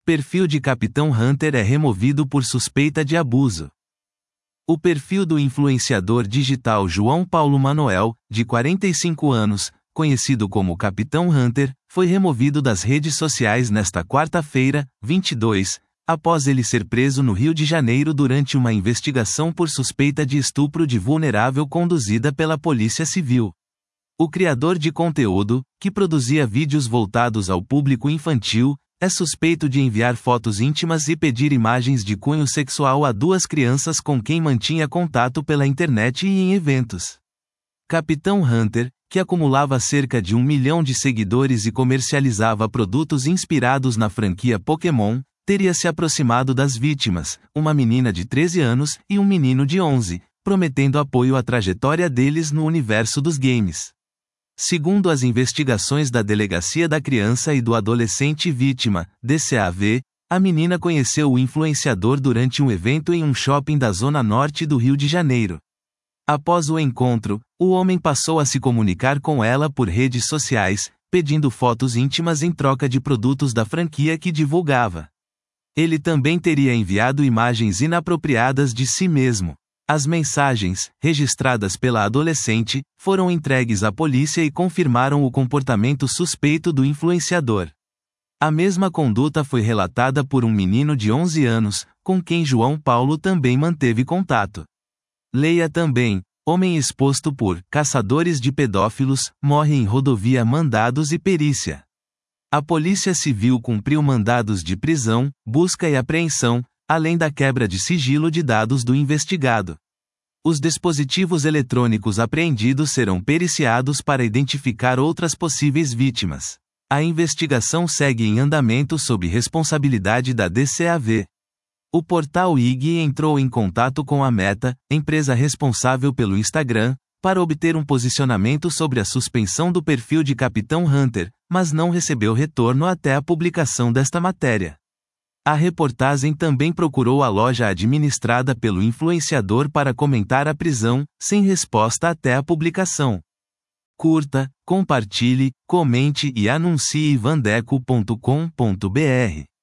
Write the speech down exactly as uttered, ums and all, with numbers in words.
Perfil de Capitão Hunter é removido por suspeita de abuso. O perfil do influenciador digital João Paulo Manoel, de quarenta e cinco anos, conhecido como Capitão Hunter, foi removido das redes sociais nesta quarta-feira, vinte e dois, após ele ser preso no Rio de Janeiro durante uma investigação por suspeita de estupro de vulnerável conduzida pela Polícia Civil. O criador de conteúdo, que produzia vídeos voltados ao público infantil, é suspeito de enviar fotos íntimas e pedir imagens de cunho sexual a duas crianças com quem mantinha contato pela internet e em eventos. Capitão Hunter, que acumulava cerca de um milhão de seguidores e comercializava produtos inspirados na franquia Pokémon, teria se aproximado das vítimas, uma menina de treze anos e um menino de onze, prometendo apoio à trajetória deles no universo dos games. Segundo as investigações da Delegacia da Criança e do Adolescente Vítima, D C A V, a menina conheceu o influenciador durante um evento em um shopping da zona norte do Rio de Janeiro. Após o encontro, o homem passou a se comunicar com ela por redes sociais, pedindo fotos íntimas em troca de produtos da franquia que divulgava. Ele também teria enviado imagens inapropriadas de si mesmo. As mensagens, registradas pela adolescente, foram entregues à polícia e confirmaram o comportamento suspeito do influenciador. A mesma conduta foi relatada por um menino de onze anos, com quem João Paulo também manteve contato. Leia também: homem exposto por caçadores de pedófilos, morre em rodovia mandados e perícia. A Polícia Civil cumpriu mandados de prisão, busca e apreensão, além da quebra de sigilo de dados do investigado. Os dispositivos eletrônicos apreendidos serão periciados para identificar outras possíveis vítimas. A investigação segue em andamento sob responsabilidade da D C A V. O portal I G entrou em contato com a Meta, empresa responsável pelo Instagram, para obter um posicionamento sobre a suspensão do perfil de Capitão Hunter, mas não recebeu retorno até a publicação desta matéria. A reportagem também procurou a loja administrada pelo influenciador para comentar a prisão, sem resposta até a publicação. Curta, compartilhe, comente e anuncie vandeco ponto com ponto br.